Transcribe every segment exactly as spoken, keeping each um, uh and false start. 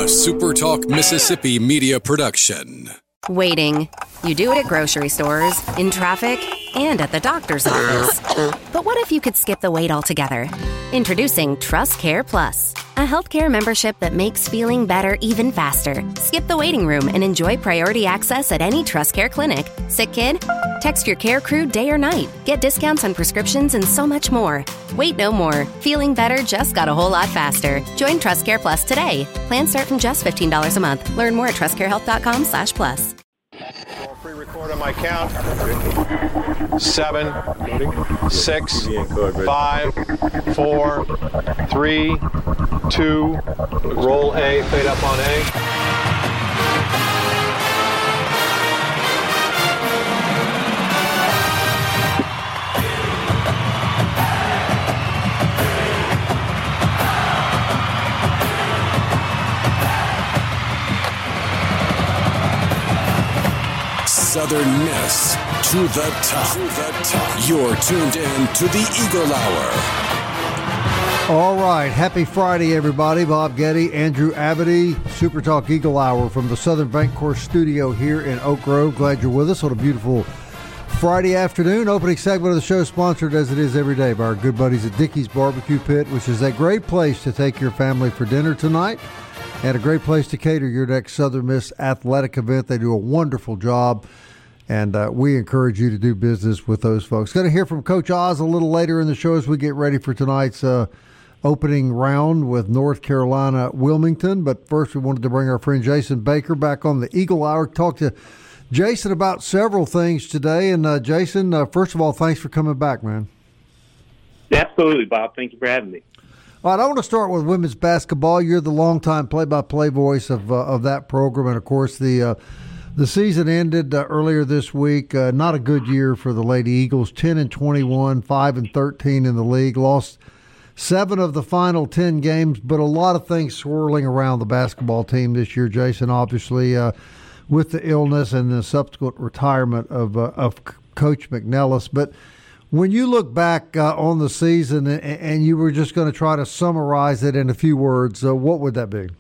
a SuperTalk Mississippi media production. Waiting. You do it at grocery stores, in traffic, and at the doctor's office. But what if you could skip the wait altogether? Introducing Trust Care Plus, a healthcare membership that makes feeling better even faster. Skip the waiting room and enjoy priority access at any Trust Care clinic. Sick kid? Text your care crew day or night. Get discounts on prescriptions and so much more. Wait no more. Feeling better just got a whole lot faster. Join Trust Care Plus today. Plans start from just fifteen dollars a month. Learn more at trustcarehealth.com slash plus. Pre-record on my count. Seven, six, five, four, three, two, roll A, fade up on A. Southern Miss to the top. To the top. You're tuned in to the Eagle Hour. All right. Happy Friday, everybody. Bob Getty, Andrew Abity, Super Talk Eagle Hour from the Southern Bancorp studio here in Oak Grove. Glad you're with us on a beautiful Friday afternoon. Opening segment of the show sponsored as it is every day by our good buddies at Dickey's Barbecue Pit, which is a great place to take your family for dinner tonight and a great place to cater your next Southern Miss athletic event. They do a wonderful job. And uh, we encourage you to do business with those folks. Going to hear from Coach Oz a little later in the show as we get ready for tonight's uh, opening round with North Carolina Wilmington. But first, we wanted to bring our friend Jason Baker back on the Eagle Hour. Talk to Jason about several things today. And uh, Jason, uh, first of all, thanks for coming back, man. Absolutely, Bob. Thank you for having me. All right, I want to start with women's basketball. You're the longtime play-by-play voice of uh, of that program, and of course the. Uh, The season ended uh, earlier this week. Uh, not a good year for the Lady Eagles. ten and twenty-one, five and thirteen in the league. Lost seven of the final ten games, but a lot of things swirling around the basketball team this year, Jason, obviously, uh, with the illness and the subsequent retirement of, uh, of Coach McNellis. But when you look back uh, on the season and, and you were just going to try to summarize it in a few words, uh, what would that be?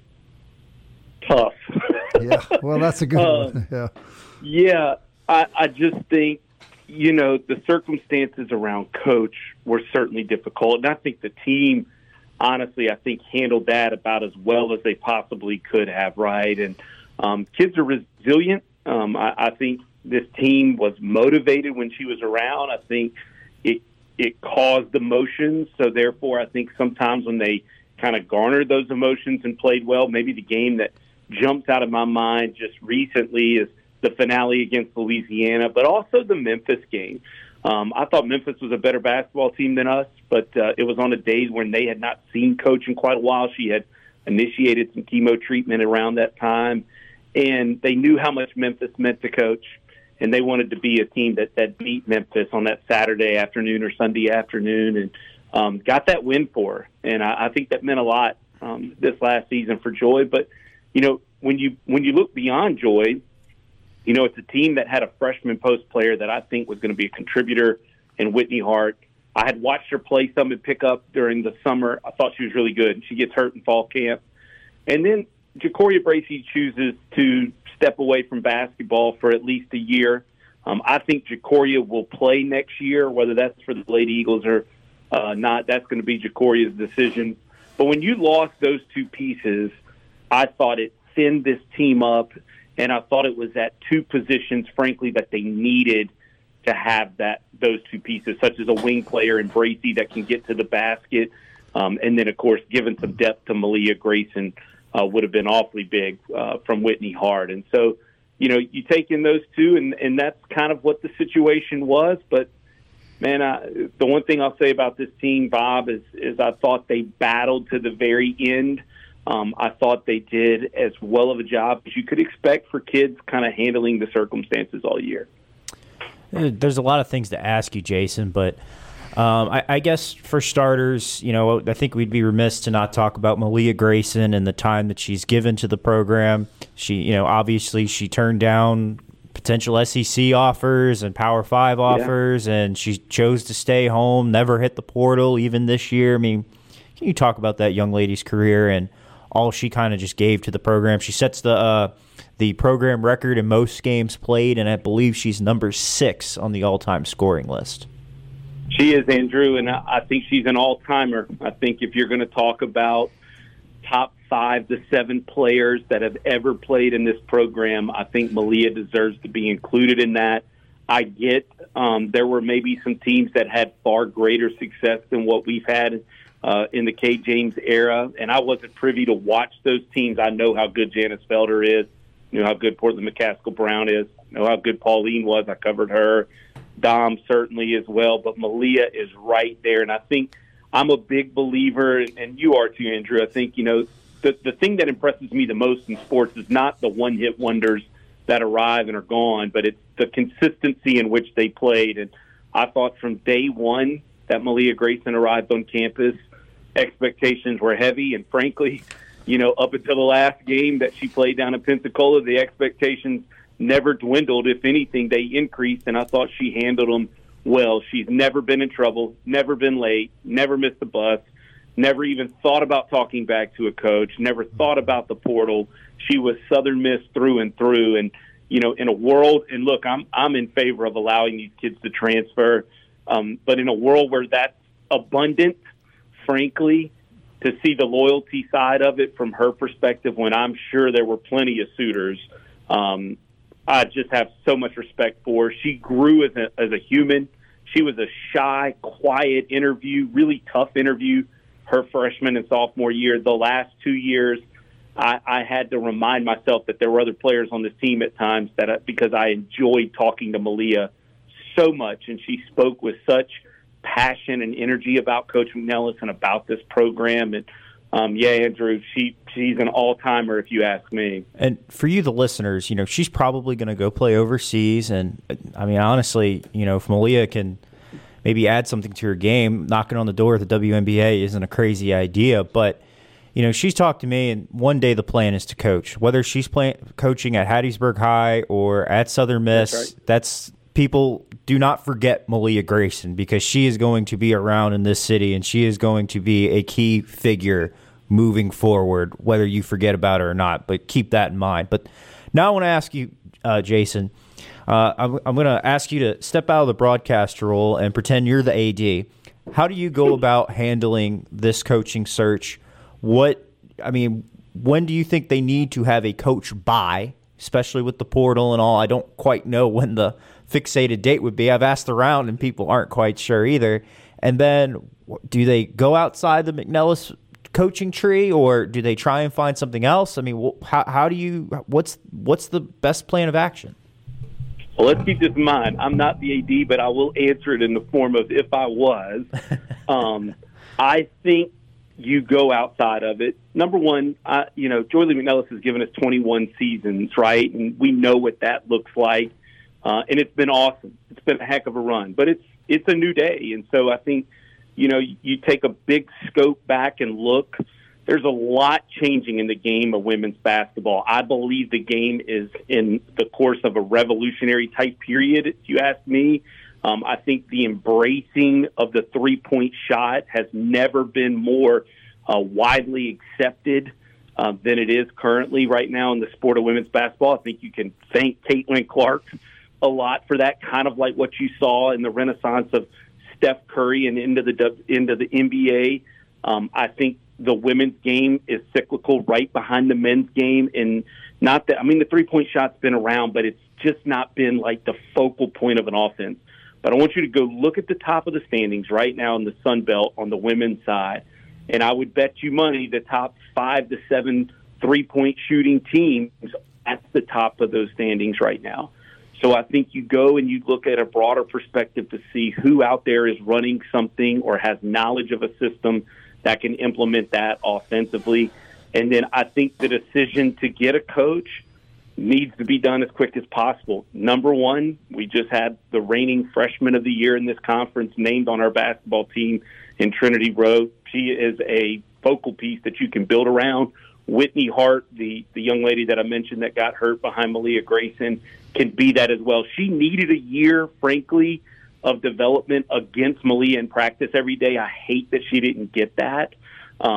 Tough. Yeah, well, that's a good uh, one. Yeah, yeah. I, I just think, you know, the circumstances around Coach were certainly difficult, and I think the team, honestly, I think handled that about as well as they possibly could have. Right, and um, kids are resilient. Um, I, I think this team was motivated when she was around. I think it it caused emotions, so therefore, I think sometimes when they kind of garnered those emotions and played well, maybe the game that jumps out of my mind just recently is the finale against Louisiana, but also the Memphis game. Um, I thought Memphis was a better basketball team than us, but uh, it was on a day when they had not seen Coach in quite a while. She had initiated some chemo treatment around that time, and they knew how much Memphis meant to Coach, and they wanted to be a team that, that beat Memphis on that Saturday afternoon or Sunday afternoon, and um, got that win for her. And I, I think that meant a lot um, this last season for Joy, but you know, when you when you look beyond Joy, you know, it's a team that had a freshman post player that I think was going to be a contributor in Whitney Hart. I had watched her play some and pick up during the summer. I thought she was really good. She gets hurt in fall camp. And then Jacoria Bracey chooses to step away from basketball for at least a year. Um, I think Jacoria will play next year, whether that's for the Lady Eagles or uh, not. That's going to be Jacoria's decision. But when you lost those two pieces, I thought it thinned this team up, and I thought it was at two positions, frankly, that they needed to have that those two pieces, such as a wing player in Bracey that can get to the basket, um, and then, of course, giving some depth to Malia Grayson uh, would have been awfully big uh, from Whitney Hart. And so, you know, you take in those two, and, and that's kind of what the situation was. But, man, I, the one thing I'll say about this team, Bob, is, is I thought they battled to the very end. Um, I thought they did as well of a job as you could expect for kids kind of handling the circumstances all year. There's a lot of things to ask you, Jason, but um, I, I guess for starters, you know, I think we'd be remiss to not talk about Malia Grayson and the time that she's given to the program. She, you know, obviously she turned down potential S E C offers and Power Five offers, yeah. and she chose to stay home, never hit the portal even this year. I mean, can you talk about that young lady's career and all she kind of just gave to the program. She sets the uh, the program record in most games played, and I believe she's number six on the all-time scoring list. She is, Andrew, and I think she's an all-timer. I think if you're going to talk about top five to seven players that have ever played in this program, I think Malia deserves to be included in that. I get um, there were maybe some teams that had far greater success than what we've had uh, in the Kate James era, and I wasn't privy to watch those teams. I know how good Janice Felder is, know how good Portland McCaskill Brown is, know how good Pauline was. I covered her. Dom certainly as well, but Malia is right there, and I think I'm a big believer, and you are too, Andrew. I think, you know, the, the thing that impresses me the most in sports is not the one-hit wonders that arrive and are gone, but it's the consistency in which they played. And I thought from day one that Malia Grayson arrived on campus, expectations were heavy, and frankly, you know, up until the last game that she played down in Pensacola, the expectations never dwindled. If anything, they increased, and I thought she handled them well. She's never been in trouble, never been late, never missed a bus, never even thought about talking back to a coach, never thought about the portal. She was Southern Miss through and through. And, you know, in a world, and look, I'm I'm in favor of allowing these kids to transfer, um, but in a world where that's abundant, frankly, to see the loyalty side of it from her perspective when I'm sure there were plenty of suitors, um, I just have so much respect for her. She grew as a, as a human. She was a shy, quiet interview, really tough interview her freshman and sophomore year. The last two years, I, I had to remind myself that there were other players on this team at times that I, because I enjoyed talking to Malia so much, and she spoke with such passion and energy about Coach McNellis and about this program. And um, yeah, Andrew, she she's an all-timer if you ask me. And for you, the listeners, you know, she's probably going to go play overseas. And I mean, honestly, you know, if Malia can maybe add something to her game, knocking on the door at the W N B A isn't a crazy idea. But you know, she's talked to me, and one day the plan is to coach. Whether she's playing coaching at Hattiesburg High or at Southern Miss, that's, right. that's people do not forget Malia Grayson, because she is going to be around in this city, and she is going to be a key figure moving forward, whether you forget about her or not. But keep that in mind. But now I want to ask you, uh, Jason, uh, I'm, I'm going to ask you to step out of the broadcast role and pretend you're the A D. How do you go about handling this coaching search? What, I mean, when do you think they need to have a coach by, especially with the portal and all? I don't quite know when the fixated date would be. I've asked around, and people aren't quite sure either. And then do they go outside the McNellis coaching tree, or do they try and find something else? I mean, how, how do you, what's what's the best plan of action? Well, let's keep this in mind. I'm not the A D, but I will answer it in the form of if I was. um, I think you go outside of it. Number one, I, you know, Joy Lee McNellis has given us twenty-one seasons, right? And we know what that looks like. Uh, and it's been awesome. It's been a heck of a run. But it's it's a new day. And so I think, you know, you take a big scope back and look. There's a lot changing in the game of women's basketball. I believe the game is in the course of a revolutionary type period, if you ask me. Um, I think the embracing of the three-point shot has never been more uh, widely accepted uh, than it is currently right now in the sport of women's basketball. I think you can thank Caitlin Clark a lot for that, kind of like what you saw in the renaissance of Steph Curry and into the into the N B A. Um, I think the women's game is cyclical right behind the men's game, and not that I mean the three-point shot's been around, but it's just not been like the focal point of an offense. But I want you to go look at the top of the standings right now in the Sun Belt on the women's side, and I would bet you money the top five to seven three-point shooting teams at the top of those standings right now. So I think you go and you look at a broader perspective to see who out there is running something or has knowledge of a system that can implement that offensively. And then I think the decision to get a coach needs to be done as quick as possible. Number one, we just had the reigning freshman of the year in this conference named on our basketball team in Trinity Rowe. She is a focal piece that you can build around. Whitney Hart, the, the young lady that I mentioned that got hurt behind Malia Grayson, can be that as well. She needed a year, frankly, of development against Malia in practice every day. I hate that she didn't get that. Um,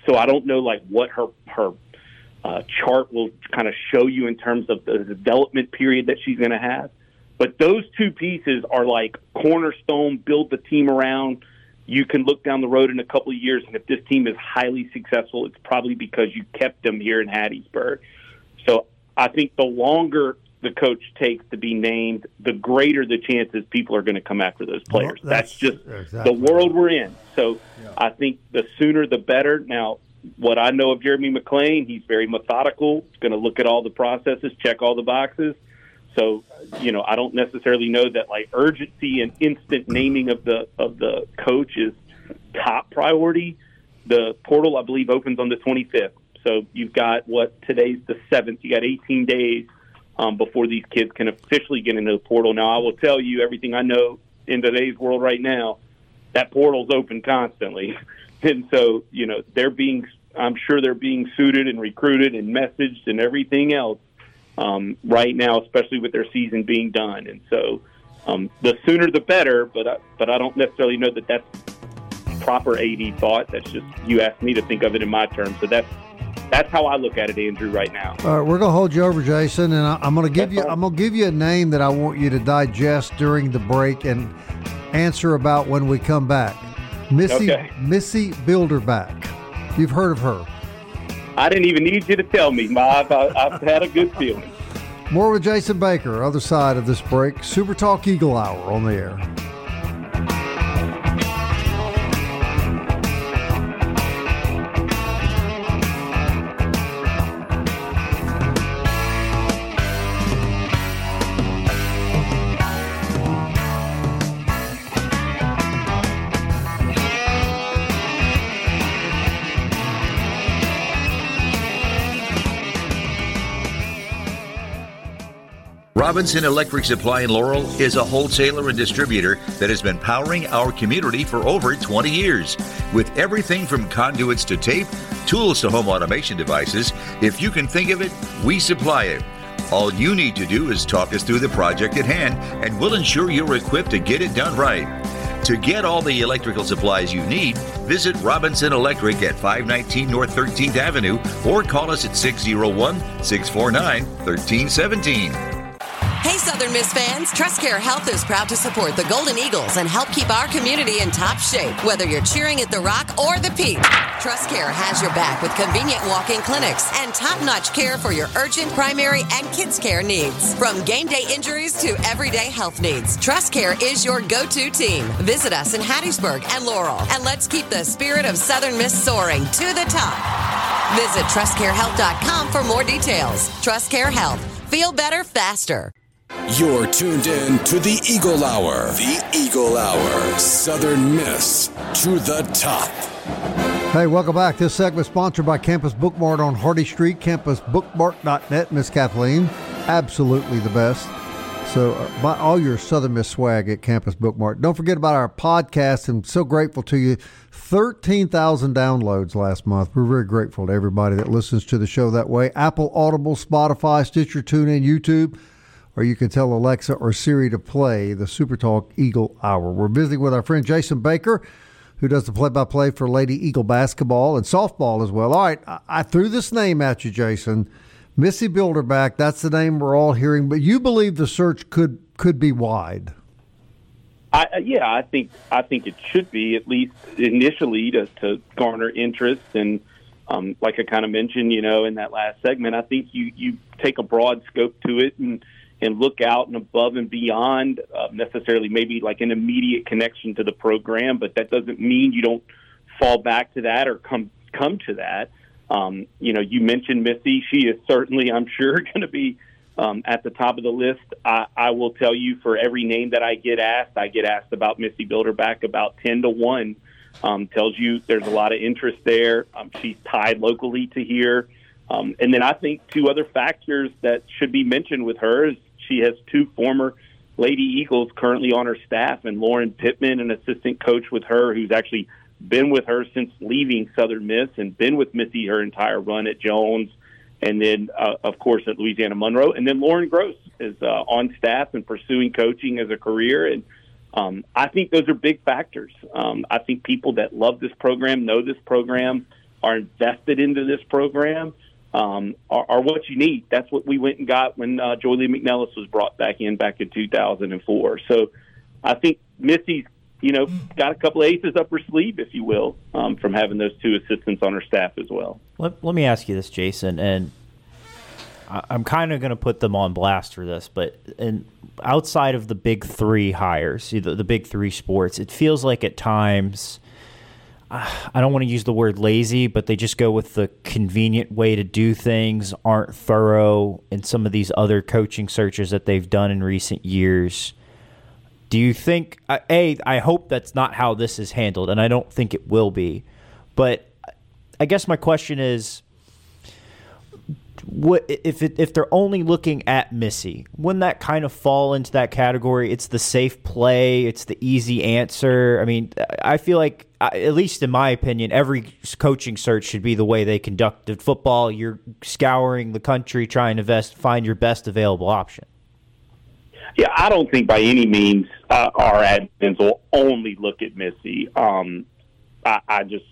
so I don't know like what her her uh, chart will kind of show you in terms of the development period that she's going to have. But those two pieces are like cornerstone, build the team around. You can look down the road in a couple of years, and if this team is highly successful, it's probably because you kept them here in Hattiesburg. So I think the longer the coach takes to be named, the greater the chances people are going to come after those players. Well, that's, that's just exactly the world we're in. So yeah. I think the sooner the better. Now, what I know of Jeremy McClain, he's very methodical. He's going to look at all the processes, check all the boxes. So, you know, I don't necessarily know that like urgency and instant naming of the of the coach is top priority. The portal, I believe, opens on the twenty-fifth. So you've got what today's the seventh. You got eighteen days um, before these kids can officially get into the portal. Now, I will tell you everything I know in today's world right now. That portal's open constantly, and so you know they're being. I'm sure they're being suited and recruited and messaged and everything else. Um, right now, especially with their season being done. And so um, the sooner the better, but I, but I don't necessarily know that that's proper A D thought. That's just, you asked me to think of it in my terms. So that's, that's how I look at it, Andrew, right now. All right, we're going to hold you over, Jason, and I, I'm going to give That's you fine. I'm going to give you a name that I want you to digest during the break and answer about when we come back. Missy Okay. Missy Bilderback. You've heard of her. I didn't even need you to tell me. I've, I've had a good feeling. More with Jason Baker, other side of this break. Super Talk Eagle Hour on the air. Robinson Electric Supply in Laurel is a wholesaler and distributor that has been powering our community for over twenty years. With everything from conduits to tape, tools to home automation devices, if you can think of it, we supply it. All you need to do is talk us through the project at hand, and we'll ensure you're equipped to get it done right. To get all the electrical supplies you need, visit Robinson Electric at five nineteen North thirteenth Avenue or call us at six oh one, six four nine, one three one seven. Hey, Southern Miss fans, TrustCare Health is proud to support the Golden Eagles and help keep our community in top shape, whether you're cheering at the Rock or the Peak. TrustCare has your back with convenient walk-in clinics and top-notch care for your urgent, primary, and kids care needs. From game day injuries to everyday health needs, TrustCare is your go-to team. Visit us in Hattiesburg and Laurel, and let's keep the spirit of Southern Miss soaring to the top. Visit trust care health dot com for more details. TrustCare Health. Feel better faster. You're tuned in to the Eagle Hour. The Eagle Hour. Southern Miss to the top. Hey, welcome back. This segment is sponsored by Campus Bookmart on Hardy Street, campus bookmart dot net. Miss Kathleen, absolutely the best. So uh, buy all your Southern Miss swag at Campus Bookmart. Don't forget about our podcast. I'm so grateful to you. thirteen thousand downloads last month. We're very grateful to everybody that listens to the show that way. Apple, Audible, Spotify, Stitcher, TuneIn, YouTube. Or you can tell Alexa or Siri to play the Super Talk Eagle Hour. We're visiting with our friend Jason Baker, who does the play-by-play for Lady Eagle basketball and softball as well. All right, I, I threw this name at you, Jason. Missy Bilderback, that's the name we're all hearing. But you believe the search could could be wide. I, yeah, I think I think it should be, at least initially, to, to garner interest. And um, like I kind of mentioned, you know, in that last segment, I think you, you take a broad scope to it and and look out and above and beyond uh, necessarily maybe like an immediate connection to the program, but that doesn't mean you don't fall back to that or come come to that. Um, you know, you mentioned Missy. She is certainly, I'm sure, going to be um, at the top of the list. I, I will tell you, for every name that I get asked, I get asked about Missy Bilderback about ten to one. Um, tells you there's a lot of interest there. Um, she's tied locally to here. Um, and then I think two other factors that should be mentioned with her is she has two former Lady Eagles currently on her staff, and Lauren Pittman, an assistant coach with her, who's actually been with her since leaving Southern Miss and been with Missy her entire run at Jones, and then, uh, of course, at Louisiana Monroe. And then Lauren Gross is uh, on staff and pursuing coaching as a career. And um, I think those are big factors. Um, I think people that love this program, know this program, are invested into this program um, are, are what you need. That's what we went and got when uh, Joy Lee McNellis was brought back in back in two thousand four. So I think Missy's, you know, got a couple of aces up her sleeve, if you will, um, from having those two assistants on her staff as well. Let, let me ask you this, Jason, and I, I'm kind of going to put them on blast for this, but in, outside of the big three hires, the, the big three sports, it feels like at times, uh, I don't want to use the word lazy, but they just go with the convenient way to do things, aren't thorough in some of these other coaching searches that they've done in recent years. Do you think, uh, A, I hope that's not how this is handled, and I don't think it will be, but I guess my question is, what if it, if they're only looking at Missy, wouldn't that kind of fall into that category? It's the safe play, it's the easy answer. I mean, I feel like, at least in my opinion, every coaching search should be the way they conducted football. You're scouring the country, trying to best, find your best available option. Yeah, I don't think by any means uh, our admins will only look at Missy. Um, I, I just,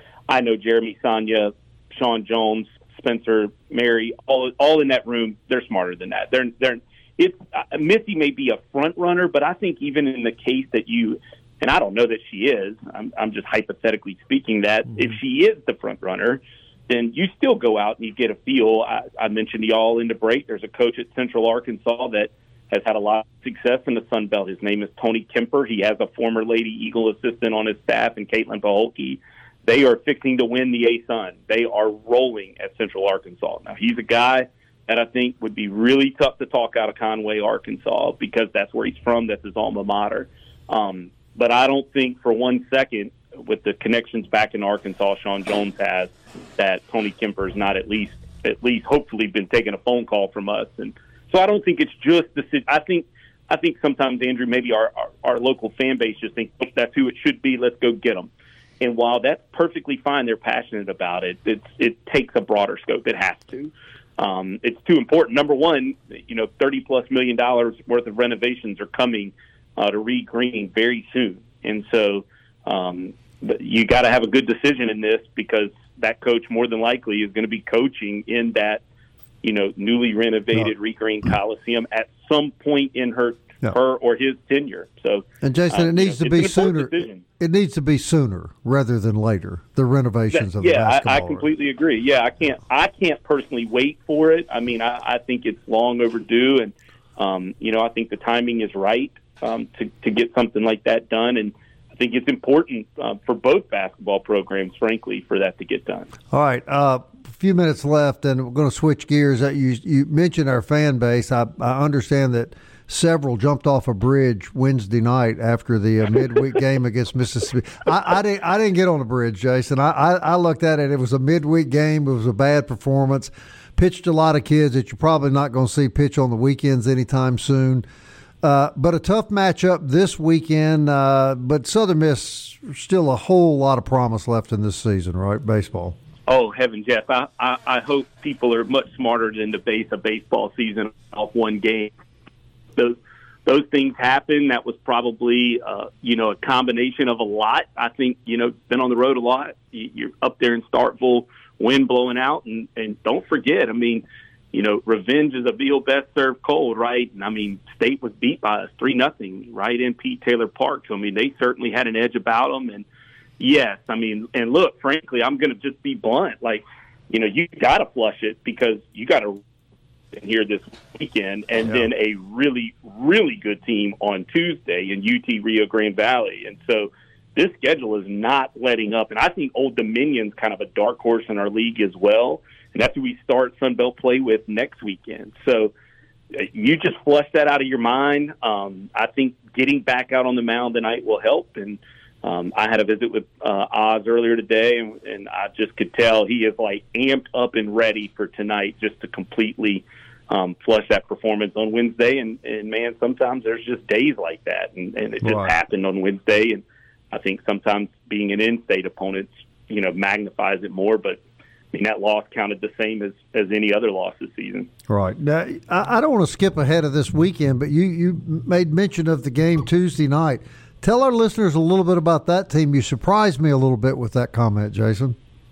I know Jeremy Sonia, Sean Jones, Spencer, Mary, all all in that room. They're smarter than that. They're they're. It's uh, Missy may be a front runner, but I think even in the case that you, and I don't know that she is. I'm I'm just hypothetically speaking that mm-hmm. if she is the front runner, then you still go out and you get a feel. I, I mentioned y'all in the break. There's a coach at Central Arkansas that has had a lot of success in the Sun Belt. His name is Tony Kemper. He has a former Lady Eagle assistant on his staff, and Caitlin Paholke. They are fixing to win the A-Sun. They are rolling at Central Arkansas. Now, he's a guy that I think would be really tough to talk out of Conway, Arkansas, because that's where he's from. That's his alma mater. Um, but I don't think for one second, with the connections back in Arkansas Sean Jones has, that Tony Kemper has not at least, at least hopefully been taking a phone call from us. And so I don't think it's just the – I think I think sometimes, Andrew, maybe our, our, our local fan base just thinks that's who it should be. Let's go get them. And while that's perfectly fine, they're passionate about it. It's, it takes a broader scope. It has to. Um, it's too important. Number one, you know, thirty plus million dollars worth of renovations are coming uh, to Reed Green very soon, and so um, you got to have a good decision in this, because that coach more than likely is going to be coaching in that, you know, newly renovated no. Reed Green Coliseum at some point in her. No. her or his tenure. So, and Jason, uh, it needs you know, to be sooner. Decision. It needs to be sooner rather than later. The renovations that, of yeah, the basketball. I, I completely agree. Yeah, I can't. I can't personally wait for it. I mean, I, I think it's long overdue, and um, you know, I think the timing is right um, to to get something like that done. And I think it's important uh, for both basketball programs, frankly, for that to get done. All right. Uh, a few minutes left, and we're going to switch gears. You you mentioned our fan base. I, I understand that several jumped off a bridge Wednesday night after the uh, midweek game against Mississippi. I, I didn't. I didn't get on the bridge, Jason. I, I, I looked at it. It was a midweek game. It was a bad performance. Pitched a lot of kids that you're probably not going to see pitch on the weekends anytime soon. Uh, but a tough matchup this weekend. Uh, but Southern Miss, still a whole lot of promise left in this season, right? Baseball. Oh, heavens, yes. I, I, I hope people are much smarter than to base a baseball season off one game. Those those things happen. That was probably, uh, you know, a combination of a lot. I think, you know, been on the road a lot. You're up there in Starkville, wind blowing out. And, and don't forget, I mean, you know, revenge is a veal best served cold, right? And, I mean, State was beat by us three nothing right in Pete Taylor Park. So, I mean, they certainly had an edge about them. And, yes, I mean, and look, frankly, I'm going to just be blunt. Like, you know, you got to flush it, because you got to here this weekend, and yeah. then a really, really good team on Tuesday in U T Rio Grande Valley. And so this schedule is not letting up. And I think Old Dominion's kind of a dark horse in our league as well. And that's who we start Sun Belt play with next weekend. So uh, you just flush that out of your mind. Um, I think getting back out on the mound tonight will help. And um, I had a visit with uh, Oz earlier today, and, and I just could tell he is like amped up and ready for tonight, just to completely Um, flush that performance on Wednesday. And, and, man, sometimes there's just days like that, and, and it just right. happened on Wednesday. And I think sometimes being an in-state opponent, you know, magnifies it more. But, I mean, that loss counted the same as, as any other loss this season. Right. Now, I, I don't want to skip ahead of this weekend, but you, you made mention of the game Tuesday night. Tell our listeners a little bit about that team. You surprised me a little bit with that comment, Jason.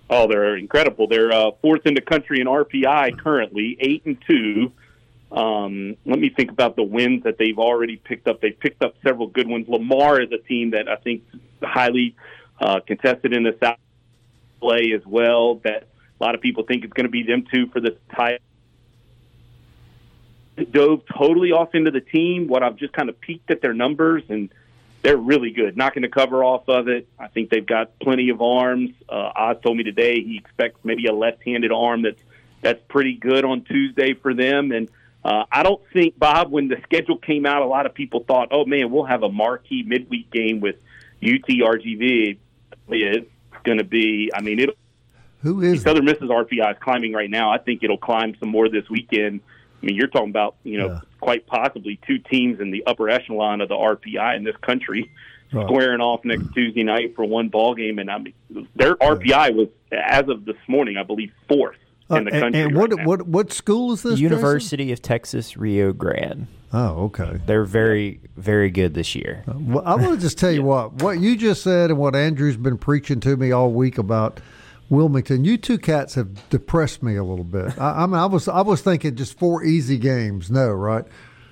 Oh, they're incredible. They're uh, fourth in the country in R P I currently, eight and two. Um, let me think about the wins that they've already picked up. They've picked up several good ones. Lamar is a team that I think is highly uh, contested in the South play as well, that a lot of people think it's going to be them two for the title. Dove totally off into the team. What I've just kind of peeked at their numbers, and they're really good, knocking the cover off of it. I think they've got plenty of arms. Uh, Oz told me today he expects maybe a left-handed arm that's that's pretty good on Tuesday for them. And uh, I don't think, Bob, when the schedule came out, a lot of people thought, oh, man, we'll have a marquee midweek game with U T R G V. It's going to be, I mean, it'll, who is Southern Miss's R P I is climbing right now. I think it'll climb some more this weekend. I mean, you're talking about, you know, yeah. quite possibly two teams in the upper echelon of the R P I in this country right. squaring off next Tuesday night for one ball game. And I mean, their R P I was, as of this morning, I believe, fourth uh, in the country. And, and what, right what what school is this? University Jason? of Texas Rio Grande. Oh, okay. They're very, very good this year. Uh, well, I want to just tell you yeah. what what you just said and what Andrew's been preaching to me all week about Wilmington. You two cats have depressed me a little bit. I, I mean, I was I was thinking just four easy games. No, right?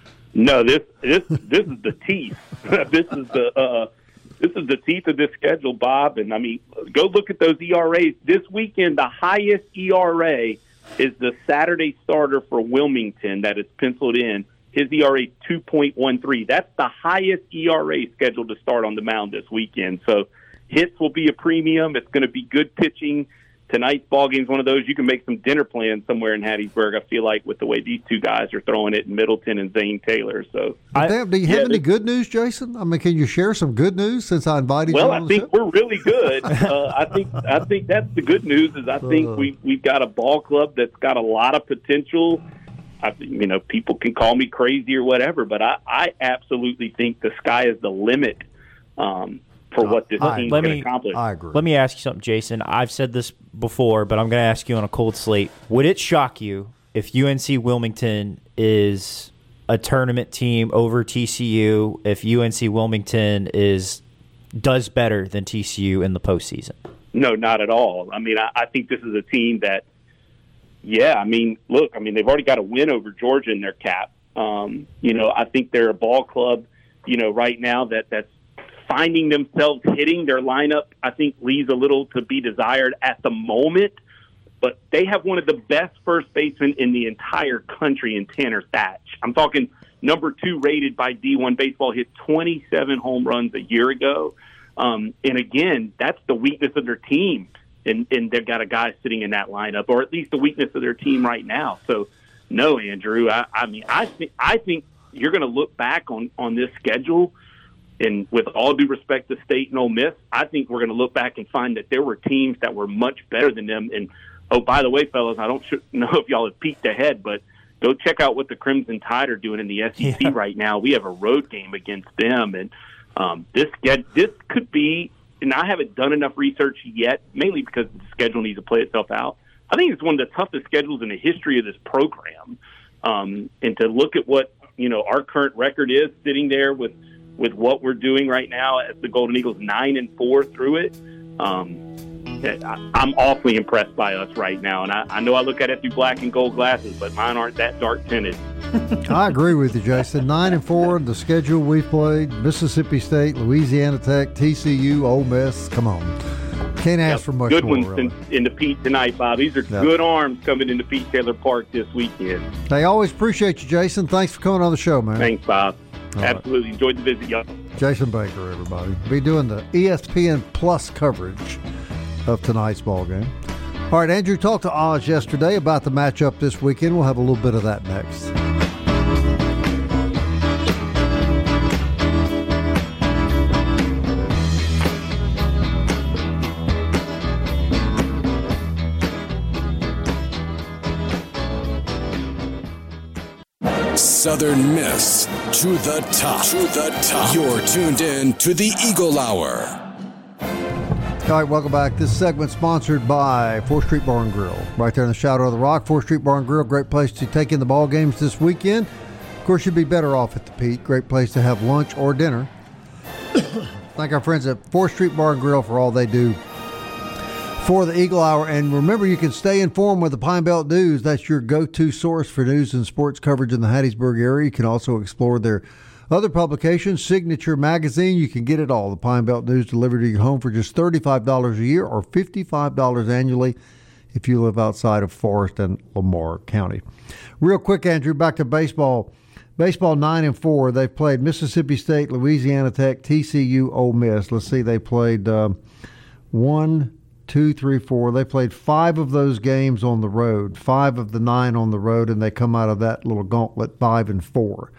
No, this this this is the teeth. this is the uh, this is the teeth of this schedule, Bob. And I mean, go look at those E R As this weekend. The highest E R A is the Saturday starter for Wilmington that is penciled in. His E R A two point one three. That's the highest E R A scheduled to start on the mound this weekend. So hits will be a premium. It's going to be good pitching. Tonight's ball game is one of those you can make some dinner plans somewhere in Hattiesburg, I feel like, with the way these two guys are throwing it in Middleton and Zane Taylor. So, I, Damn, do you have yeah, any good news, Jason? I mean, can you share some good news since I invited well, you on I the think show? we're really good. uh, I think I think that's the good news is I think uh, we, we've got a ball club that's got a lot of potential. I, you know, people can call me crazy or whatever, but I, I absolutely think the sky is the limit um, for what this team can accomplish. I agree. Let me ask you something, Jason. I've said this before, but I'm going to ask you on a cold slate. Would it shock you if U N C Wilmington is a tournament team over T C U, if U N C Wilmington is does better than T C U in the postseason? No, not at all. I mean, I, I think this is a team that, yeah, I mean, look, I mean, they've already got a win over Georgia in their cap. Um, you know, I think they're a ball club, you know, right now that that's finding themselves hitting. Their lineup, I think, leaves a little to be desired at the moment. But they have one of the best first basemen in the entire country in Tanner Thatch. I'm talking number two rated by D one Baseball, hit twenty-seven home runs a year ago. Um, and, again, that's the weakness of their team. And, and they've got a guy sitting in that lineup, or at least the weakness of their team right now. So, no, Andrew, I, I mean, I think I think you're going to look back on, on this schedule, and with all due respect to State and Ole Miss, I think we're going to look back and find that there were teams that were much better than them. And, oh, by the way, fellas, I don't know if y'all have peeked ahead, but go check out what the Crimson Tide are doing in the S E C yeah. right now. We have a road game against them, and um, this this could be. And I haven't done enough research yet, mainly because the schedule needs to play itself out. I think it's one of the toughest schedules in the history of this program. Um, and to look at what, you know, our current record is sitting there with, with what we're doing right now as the Golden Eagles nine and four through it, um, I, I'm awfully impressed by us right now. And I, I know I look at it through black and gold glasses, but mine aren't that dark tinted. I agree with you, Jason. Nine and four, the schedule we played: Mississippi State, Louisiana Tech, T C U, Ole Miss. Come on, can't ask yep. for much good more. Good ones really. in, in the Pete tonight, Bob. These are yep. good arms coming into Pete Taylor Park this weekend. They always appreciate you, Jason. Thanks for coming on the show, man. Thanks, Bob. All Absolutely right. enjoyed the visit, y'all. Jason Baker, everybody, be doing the E S P N Plus coverage of tonight's ball game. All right, Andrew talked to Oz yesterday about the matchup this weekend. We'll have a little bit of that next. Southern Miss to the top. To the top. You're tuned in to the Eagle Hour. All right, welcome back. This segment sponsored by fourth Street Bar and Grill. Right there in the shadow of the rock, fourth Street Bar and Grill. Great place to take in the ball games this weekend. Of course, you'd be better off at the Pete. Great place to have lunch or dinner. Thank our friends at fourth Street Bar and Grill for all they do for the Eagle Hour. And remember, you can stay informed with the Pine Belt News. That's your go-to source for news and sports coverage in the Hattiesburg area. You can also explore their other publications, Signature Magazine. You can get it all. The Pine Belt News delivered to your home for just thirty-five dollars a year or fifty-five dollars annually if you live outside of Forest and Lamar County. Real quick, Andrew, back to baseball. Baseball nine and four. They've played Mississippi State, Louisiana Tech, T C U, Ole Miss. Let's see, they played um, one, two, three, four. They played five of those games on the road, five of the nine on the road, and they come out of that little gauntlet five and four.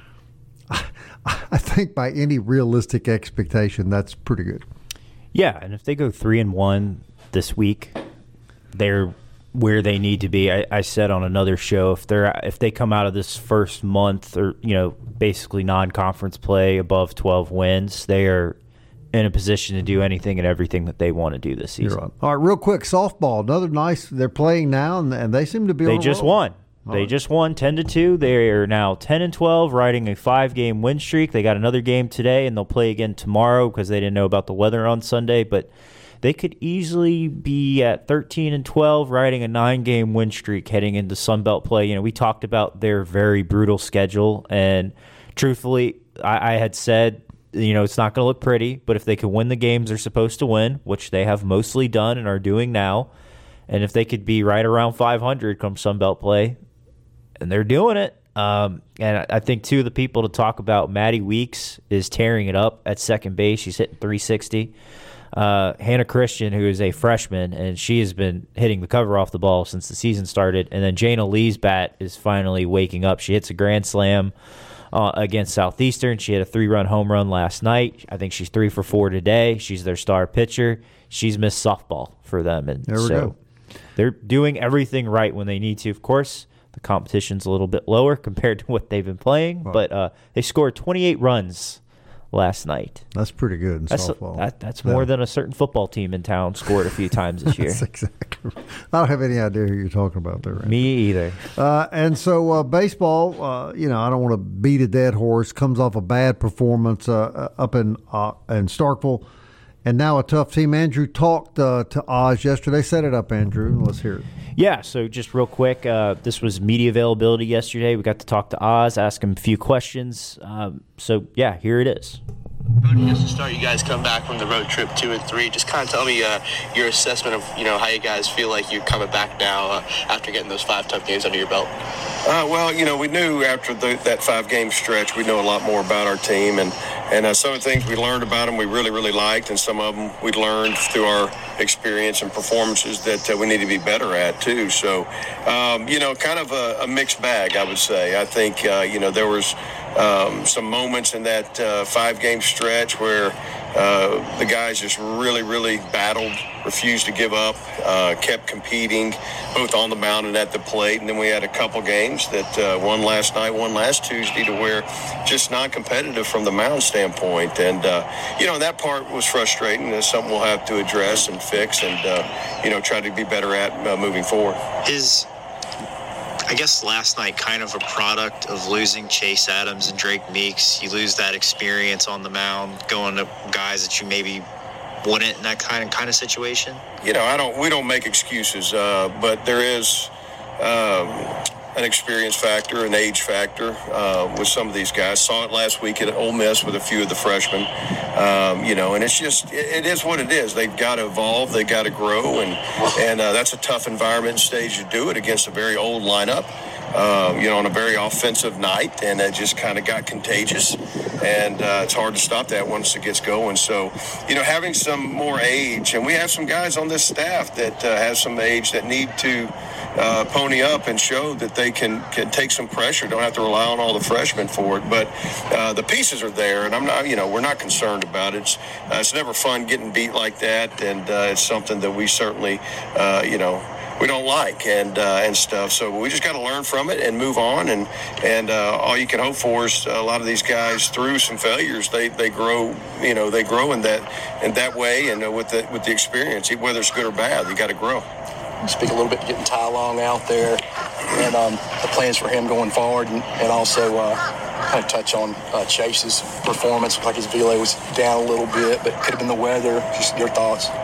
I think by any realistic expectation, that's pretty good. Yeah, and if they go three and one this week, they're where they need to be. I, I said on another show, if they're if they come out of this first month or you know basically non-conference play above twelve wins, they are in a position to do anything and everything that they want to do this season. Right. All right, real quick, softball. Another nice. They're playing now, and, and they seem to be. They on a just roll. won. All they right. just won ten to two. They are now ten and twelve, riding a five-game win streak. They got another game today, and they'll play again tomorrow because they didn't know about the weather on Sunday. But they could easily be at thirteen and twelve, riding a nine-game win streak heading into Sun Belt play. You know, we talked about their very brutal schedule, and truthfully, I, I had said, you know, it's not going to look pretty, but if they can win the games they're supposed to win, which they have mostly done and are doing now, and if they could be right around five hundred come Sun Belt play, and they're doing it. Um, and I think, too, the people to talk about, Maddie Weeks is tearing it up at second base. She's hitting three sixty. Uh, Hannah Christian, who is a freshman, and she has been hitting the cover off the ball since the season started. And then Jana Lee's bat is finally waking up. She hits a grand slam uh, against Southeastern. She had a three-run home run last night. I think she's three for four today. She's their star pitcher. She's missed softball for them. And There we so go. They're doing everything right when they need to. Of course, the competition's a little bit lower compared to what they've been playing, Right. but uh, they scored twenty-eight runs last night. That's pretty good in That's, softball. that, that's more Yeah. than a certain football team in town scored a few times this year. That's exactly right. I don't have any idea who you're talking about there. Randy. Me either. Uh, and so uh, baseball, uh, you know, I don't want to beat a dead horse. Comes off a bad performance uh, up in uh, in Starkville, and now a tough team. Andrew talked uh, to Oz yesterday. Set it up, Andrew. Let's hear it. Yeah, so just real quick, uh, this was media availability yesterday. We got to talk to Oz, ask him a few questions. Um, so, yeah, here it is. Just to start, you guys come back from the road trip two and three. Just kind of tell me uh, your assessment of you know how you guys feel like you're coming back now uh, after getting those five tough games under your belt. Uh, well, you know, we knew after the, that five-game stretch, we know a lot more about our team, and and uh, some of the things we learned about them we really, really liked, and some of them we learned through our experience and performances that uh, we need to be better at too. So, um, you know, kind of a, a mixed bag, I would say. I think uh, you know there was um, some moments in that uh, five-game stretch where uh, the guys just really, really battled, refused to give up, uh, kept competing, both on the mound and at the plate. And then we had a couple games that uh, one last night, one last Tuesday, to where just non-competitive from the mound standpoint. And, uh, you know, that part was frustrating. It's something we'll have to address and fix and, uh, you know, try to be better at uh, moving forward. Is I guess last night kind of a product of losing Chase Adams and Drake Meeks? You lose that experience on the mound, going to guys that you maybe wouldn't in that kind of kind of situation? You know, I don't. We don't make excuses, uh, but there is um, an experience factor, an age factor uh, with some of these guys. Saw it last week at Ole Miss with a few of the freshmen. Um, you know, and it's just it, it is what it is. They've got to evolve. They've got to grow, and and uh, that's a tough environment and stage to do it against a very old lineup. Uh, you know, on a very offensive night, and it just kind of got contagious, and uh, it's hard to stop that once it gets going. So, you know, having some more age, and we have some guys on this staff that uh, have some age that need to uh, pony up and show that they can, can take some pressure, don't have to rely on all the freshmen for it. But uh, the pieces are there, and I'm not, you know, we're not concerned about it. It's, uh, it's never fun getting beat like that, and uh, it's something that we certainly, uh, you know, we don't like and uh, and stuff. So we just got to learn from it and move on. And and uh, all you can hope for is a lot of these guys through some failures, they they grow. You know, they grow in that in that way, and uh, with the with the experience, whether it's good or bad, you got to grow. Speak a little bit to getting Ty Long out there and um, the plans for him going forward, and, and also uh, kind of touch on uh, Chase's performance. Like his velo was down a little bit, but could have been the weather. Just your thoughts.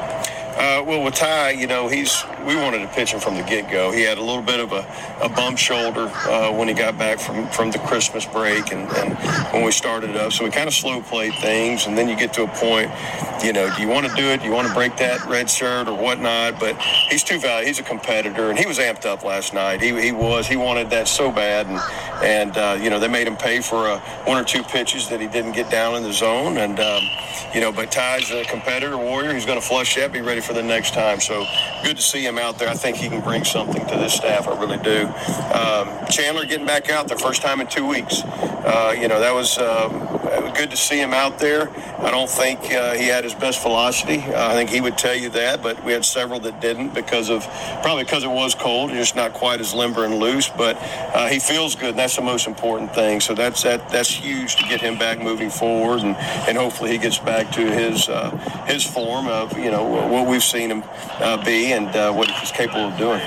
Uh, well, with Ty, you know, he's we wanted to pitch him from the get-go. He had a little bit of a, a bump shoulder uh, when he got back from, from the Christmas break and, and when we started up. So we kind of slow-played things, and then you get to a point, you know, do you want to do it? Do you want to break that red shirt or whatnot? But he's too valuable. He's a competitor, and he was amped up last night. He he was. He wanted that so bad, and, and uh, you know, they made him pay for uh, one or two pitches that he didn't get down in the zone. And, um, you know, but Ty's a competitor, warrior. He's going to flush that, be ready for the next time. So good to see him out there. I think he can bring something to this staff. I really do. Um, Chandler getting back out there, first time in two weeks. Uh, you know, that was um, good to see him out there. I don't think uh, he had his best velocity. Uh, I think he would tell you that, but we had several that didn't because of probably because it was cold, just not quite as limber and loose. But uh, he feels good, and that's the most important thing. So that's that that's huge to get him back moving forward, and, and hopefully he gets back to his uh, his form of you know what we've seen him uh, be and uh, what he's capable of doing.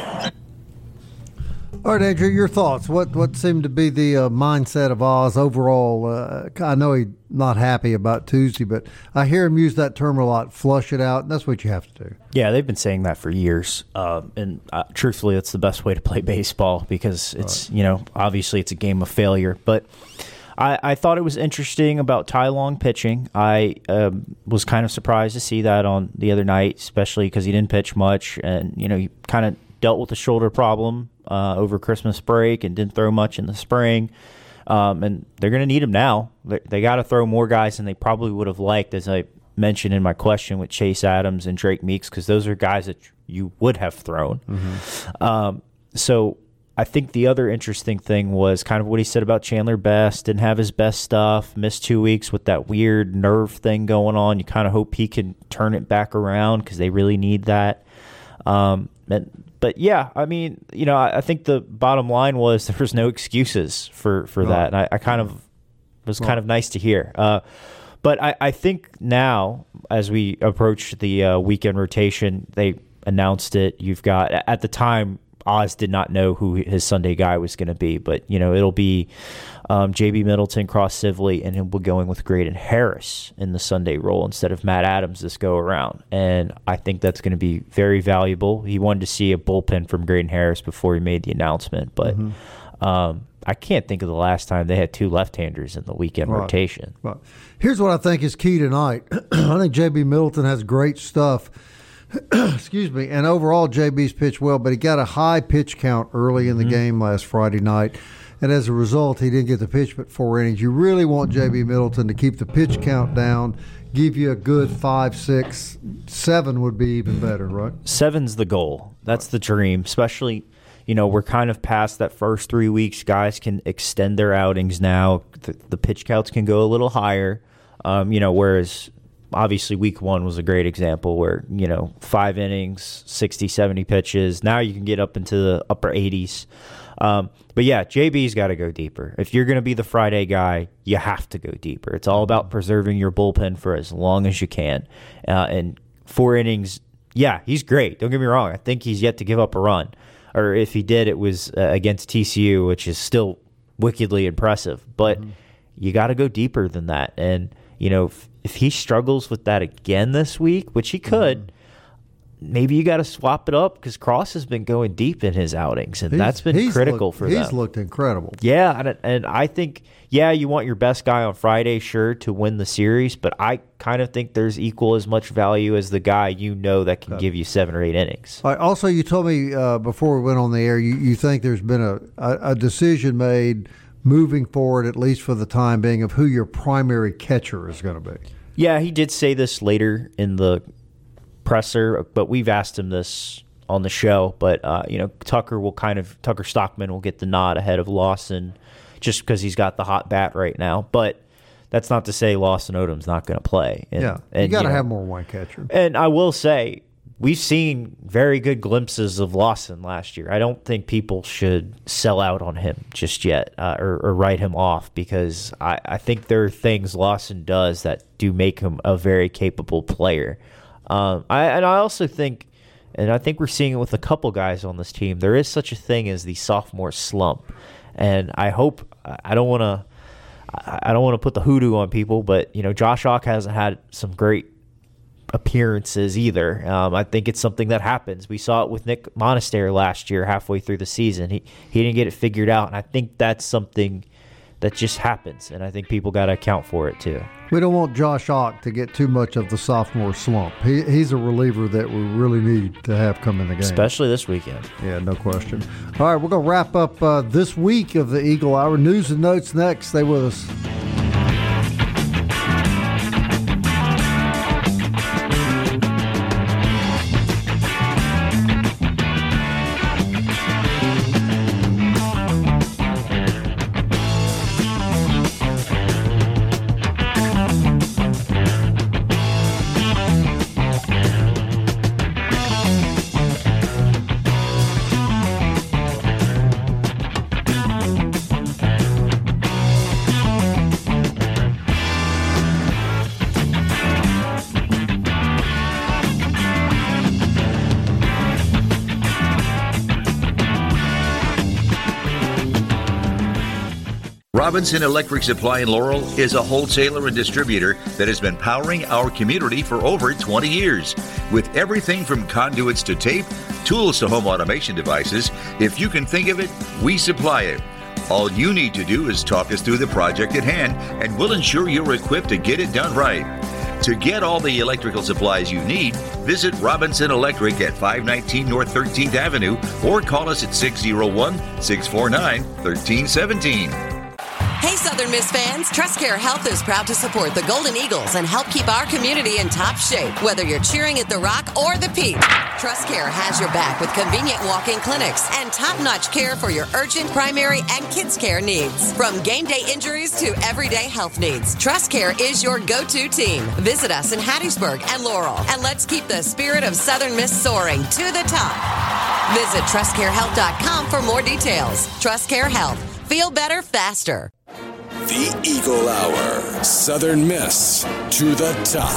All right, Andrew, your thoughts. What what seemed to be the uh, mindset of Oz overall? Uh, I know he's not happy about Tuesday, but I hear him use that term a lot, flush it out, and that's what you have to do. Yeah, they've been saying that for years. Uh, and uh, truthfully, it's the best way to play baseball because it's, right. you know, obviously it's a game of failure. But I, I thought it was interesting about Ty Long pitching. I um, was kind of surprised to see that on the other night, especially because he didn't pitch much. And, you know, he kind of dealt with a shoulder problem uh, over Christmas break and didn't throw much in the spring. Um, and they're going to need him now. They, they got to throw more guys than they probably would have liked, as I mentioned in my question with Chase Adams and Drake Meeks, because those are guys that you would have thrown. Mm-hmm. Um, so I think the other interesting thing was kind of what he said about Chandler Best. Didn't have his best stuff, missed two weeks with that weird nerve thing going on. You kind of hope he can turn it back around because they really need that. Um, and, but, yeah, I mean, you know, I, I think the bottom line was there was no excuses for, for right. that. And I, I kind of was right. kind of nice to hear. Uh, but I, I think now, as we approach the uh, weekend rotation, they announced it. You've got, at the time, Oz did not know who his Sunday guy was going to be, but you know it'll be um, J B Middleton, Cross Sibley, and he'll be going with Graydon Harris in the Sunday role instead of Matt Adams this go around. And I think that's going to be very valuable. He wanted to see a bullpen from Graydon Harris before he made the announcement, but mm-hmm. um, I can't think of the last time they had two left-handers in the weekend right. rotation. Right. Here's what I think is key tonight. I think J B Middleton has great stuff. Excuse me. And overall, J B's pitched well, but he got a high pitch count early in the mm-hmm. game last Friday night. And as a result, he didn't get the pitch but four innings. You really want J B Middleton to keep the pitch count down, give you a good five, six, seven would be even better, right? Seven's the goal. That's the dream, especially, you know, we're kind of past that first three weeks. Guys can extend their outings now. The, the pitch counts can go a little higher, um, you know, whereas – obviously, week one was a great example where, you know, five innings, sixty, seventy pitches. Now you can get up into the upper eighties. Um, but, yeah, J B's got to go deeper. If you're going to be the Friday guy, you have to go deeper. It's all about preserving your bullpen for as long as you can. Uh, and four innings, yeah, he's great. Don't get me wrong. I think he's yet to give up a run. Or if he did, it was uh, against T C U, which is still wickedly impressive. But mm-hmm. you got to go deeper than that. And, you know, if, if he struggles with that again this week, which he could, mm-hmm. maybe you got to swap it up because Cross has been going deep in his outings, and he's, that's been critical looked, for he's them. He's looked incredible. Yeah, and, and I think, yeah, you want your best guy on Friday, sure, to win the series, but I kind of think there's equal as much value as the guy you know that can okay. give you seven or eight innings. All right, also, you told me uh, before we went on the air, you, you think there's been a, a, a decision made moving forward, at least for the time being, of who your primary catcher is going to be. Yeah, he did say this later in the presser, but we've asked him this on the show. But, uh, you know, Tucker will kind of, Tucker Stockman will get the nod ahead of Lawson just because he's got the hot bat right now. But that's not to say Lawson Odom's not going to play. And, yeah, and, you got to you know, have more one catcher. And I will say, we've seen very good glimpses of Lawson last year. I don't think people should sell out on him just yet uh, or, or write him off because I, I think there are things Lawson does that do make him a very capable player. Um, I, and I also think, and I think we're seeing it with a couple guys on this team, there is such a thing as the sophomore slump. And I hope, I don't want to I don't want to put the hoodoo on people, but, you know, Josh Ock hasn't had some great appearances either. Um, I think it's something that happens. We saw it with Nick Monastery last year, halfway through the season. He he didn't get it figured out, and I think that's something that just happens, and I think people got to account for it too. We don't want Josh Ock to get too much of the sophomore slump. He, he's a reliever that we really need to have come in the game. Especially this weekend. Yeah, no question. All right, we're going to wrap up uh, this week of the Eagle Hour. News and notes next. Stay with us. Robinson Electric Supply in Laurel is a wholesaler and distributor that has been powering our community for over twenty years. With everything from conduits to tape, tools to home automation devices, if you can think of it, we supply it. All you need to do is talk us through the project at hand, and we'll ensure you're equipped to get it done right. To get all the electrical supplies you need, visit Robinson Electric at five nineteen North thirteenth Avenue or call us at six oh one, six four nine, one three one seven. Hey, Southern Miss fans, TrustCare Health is proud to support the Golden Eagles and help keep our community in top shape, whether you're cheering at the Rock or the Peak. TrustCare has your back with convenient walk-in clinics and top-notch care for your urgent, primary, and kids' care needs. From game day injuries to everyday health needs, TrustCare is your go-to team. Visit us in Hattiesburg and Laurel, and let's keep the spirit of Southern Miss soaring to the top. Visit trust care health dot com for more details. TrustCare Health. Feel better faster. The Eagle Hour. Southern Miss to the top.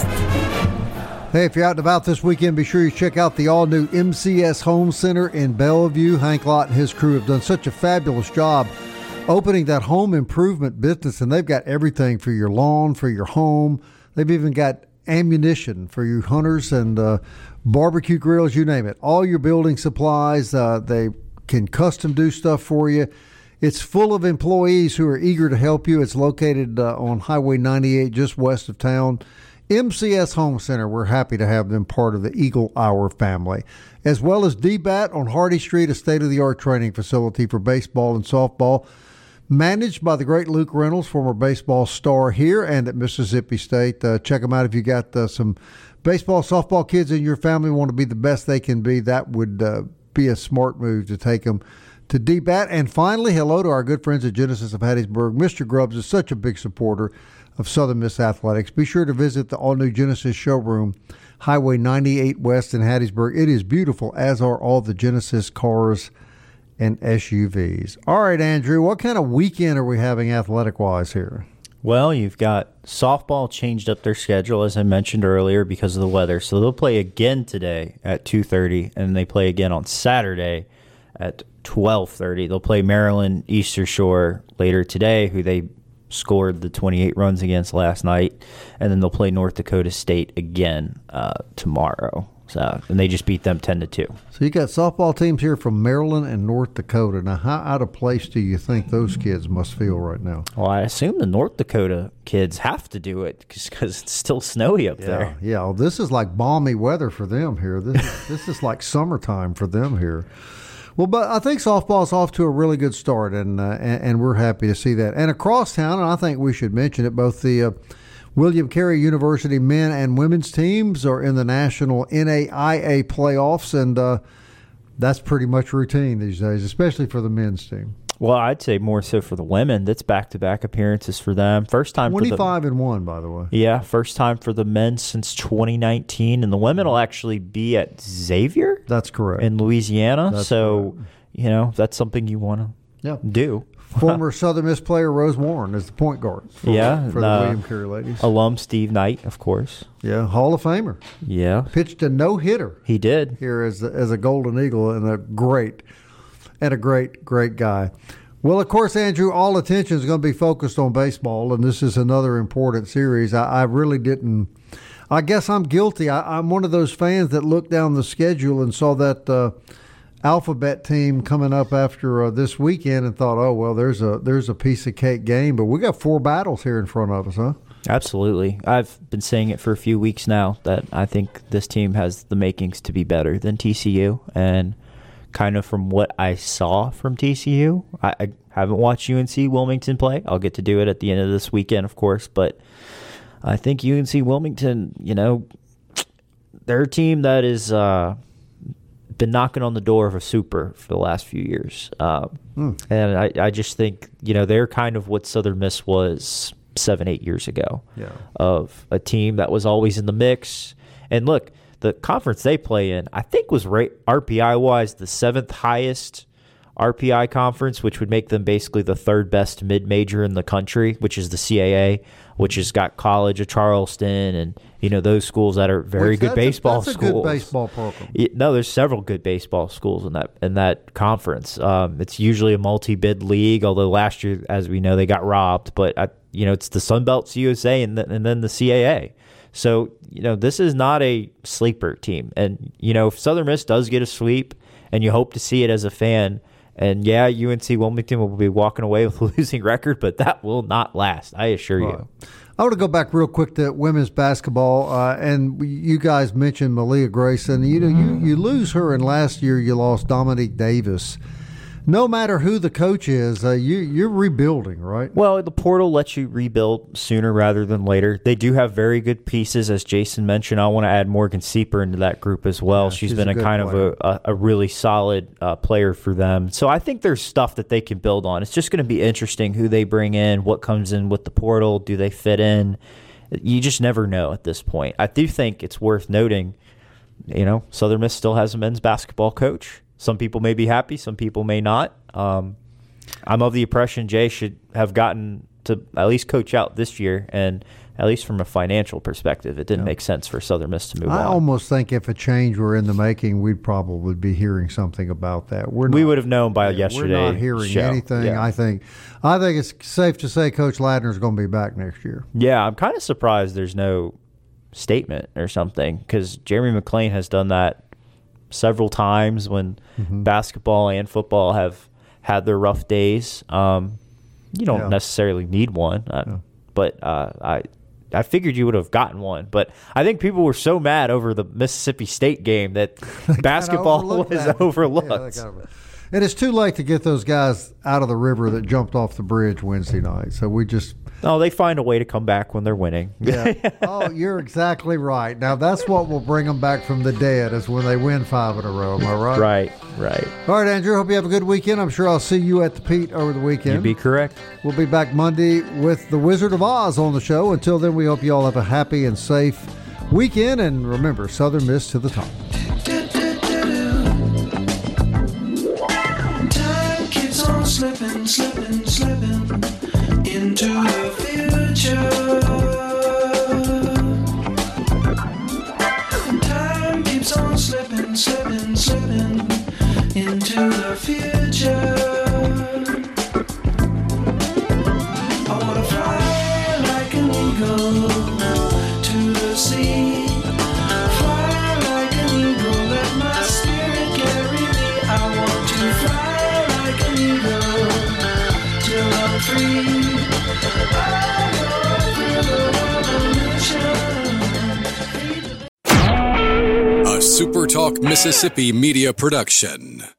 Hey, if you're out and about this weekend, be sure you check out the all-new M C S Home Center in Bellevue. Hank Lott and his crew have done such a fabulous job opening that home improvement business, and they've got everything for your lawn, for your home. They've even got ammunition for you hunters and uh, barbecue grills, you name it. All your building supplies, uh, they can custom do stuff for you. It's full of employees who are eager to help you. It's located uh, on Highway ninety-eight, just west of town. M C S Home Center, we're happy to have them part of the Eagle Hour family. As well as D BAT on Hardy Street, a state-of-the-art training facility for baseball and softball, managed by the great Luke Reynolds, former baseball star here and at Mississippi State. Uh, check them out if you got uh, some baseball, softball kids in your family want to be the best they can be. That would uh, be a smart move to take them to D BAT. And finally, hello to our good friends at Genesis of Hattiesburg. Mister Grubbs is such a big supporter of Southern Miss Athletics. Be sure to visit the all-new Genesis showroom, Highway ninety-eight West in Hattiesburg. It is beautiful, as are all the Genesis cars and S U Vs. All right, Andrew, what kind of weekend are we having athletic-wise here? Well, you've got softball changed up their schedule, as I mentioned earlier, because of the weather. So they'll play again today at two thirty, and they play again on Saturday at twelve thirty. They'll play Maryland Easter Shore later today, who they scored the twenty-eight runs against last night, and then they'll play North Dakota State again uh, tomorrow. So, and they just beat them ten to two. So you got softball teams here from Maryland and North Dakota. Now, how out of place do you think those kids must feel right now? Well, I assume the North Dakota kids have to do it because it's still snowy up yeah, there. Yeah, well, this is like balmy weather for them here. This is, this is like summertime for them here. Well, but I think softball's off to a really good start, and, uh, and and we're happy to see that. And across town, and I think we should mention it, both the uh, William Carey University men and women's teams are in the national N A I A playoffs, and uh, that's pretty much routine these days, especially for the men's team. Well, I'd say more so for the women. That's back-to-back appearances for them. First time for the twenty-five and one, by the way. Yeah, first time for the men since twenty nineteen, and the women will actually be at Xavier. That's correct. In Louisiana. That's so, correct. you know, that's something you want to yeah. do. Former Southern Miss player Rose Warren is the point guard for, yeah, for the uh, William Carey ladies. Alum Steve Knight, of course. Yeah, Hall of Famer. Yeah. Pitched a no-hitter. He did. Here as a, as a Golden Eagle, and a great, and a great, great guy. Well, of course, Andrew, all attention is going to be focused on baseball, and this is another important series. I, I really didn't I guess I'm guilty. I, I'm one of those fans that looked down the schedule and saw that uh, Alphabet team coming up after uh, this weekend and thought, oh, well, there's a there's a piece of cake game. But we got four battles here in front of us, huh? Absolutely. I've been saying it for a few weeks now that I think this team has the makings to be better than T C U. And kind of from what I saw from T C U, I, I haven't watched U N C Wilmington play. I'll get to do it at the end of this weekend, of course. But I think U N C Wilmington, you know, they're a team that has uh, been knocking on the door of a super for the last few years. Uh, mm. And I, I just think, you know, they're kind of what Southern Miss was seven, eight years ago, yeah. of a team that was always in the mix. And look, the conference they play in, I think was right, R P I-wise the seventh highest R P I conference, which would make them basically the third best mid-major in the country, which is the C A A, which has got College of Charleston and, you know, those schools that are very which, good that's baseball a, that's schools. That's a good baseball program. It, no, there's several good baseball schools in that in that conference. Um, it's usually a multi-bid league, although last year, as we know, they got robbed. But, I, you know, it's the Sunbelt U S A and, the, and then the C A A. So, you know, this is not a sleeper team. And, you know, if Southern Miss does get a sweep, and you hope to see it as a fan, and yeah, U N C Wilmington will be walking away with a losing record, but that will not last, I assure right. you. I want to go back real quick to women's basketball, uh, and you guys mentioned Malia Grayson. You know, you, you lose her, and last year you lost Dominique Davis. No matter who the coach is, uh, you, you're rebuilding, right? Well, the portal lets you rebuild sooner rather than later. They do have very good pieces, as Jason mentioned. I want to add Morgan Sieper into that group as well. Yeah, she's, she's been a, a kind player. of a, a, a really solid uh, player for them. So I think there's stuff that they can build on. It's just going to be interesting who they bring in, what comes in with the portal, do they fit in? You just never know at this point. I do think it's worth noting, you know, Southern Miss still has a men's basketball coach. Some people may be happy, some people may not. Um, I'm of the impression Jay should have gotten to at least coach out this year, and at least from a financial perspective, it didn't yeah. make sense for Southern Miss to move I on. I almost think if a change were in the making, we'd probably be hearing something about that. We're not, we would have known by yeah, yesterday. We're not hearing show. anything. Yeah. I think I think it's safe to say Coach Ladner's going to be back next year. Yeah, I'm kind of surprised there's no statement or something, because Jeremy McClain has done that several times when mm-hmm. basketball and football have had their rough days. Um, you don't yeah. necessarily need one, uh, yeah. but uh, I I figured you would have gotten one. But I think people were so mad over the Mississippi State game that basketball was that. overlooked. Yeah, and it's too late to get those guys out of the river that jumped off the bridge Wednesday night. So we just No, they find a way to come back when they're winning. Yeah. Oh, you're exactly right. Now, that's what will bring them back from the dead, is when they win five in a row. Am I right? Right, right. All right, Andrew, hope you have a good weekend. I'm sure I'll see you at the Pete over the weekend. You'd be correct. We'll be back Monday with the Wizard of Oz on the show. Until then, we hope you all have a happy and safe weekend. And remember, Southern Miss to the top. Time keeps on slipping, slipping, slipping into the future. Time keeps on slipping, slipping, slipping into the future. I wanna fly like an eagle to the sea. Fly like an eagle, let my spirit carry me. I want to fly like an eagle till I'm free. A SuperTalk Mississippi media production.